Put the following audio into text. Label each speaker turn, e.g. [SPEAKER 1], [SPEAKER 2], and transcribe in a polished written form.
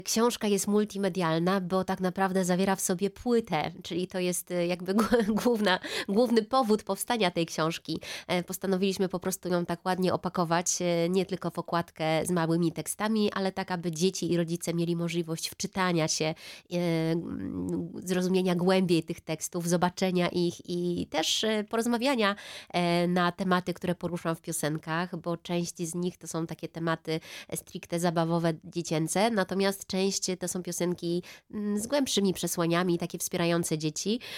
[SPEAKER 1] Książka jest multimedialna, bo tak naprawdę zawiera w sobie płytę, czyli to jest jakby główny powód powstania tej książki. Postanowiliśmy po prostu ją tak ładnie opakować, nie tylko w okładkę z małymi tekstami, ale tak, aby dzieci i rodzice mieli możliwość wczytania się, zrozumienia głębiej tych tekstów, zobaczenia ich i też porozmawiania na tematy, które poruszam w piosenkach, bo część z nich to są takie tematy stricte zabawowe, dziecięce, natomiast część to są piosenki z głębszymi przesłaniami, takie wspierające dzieci.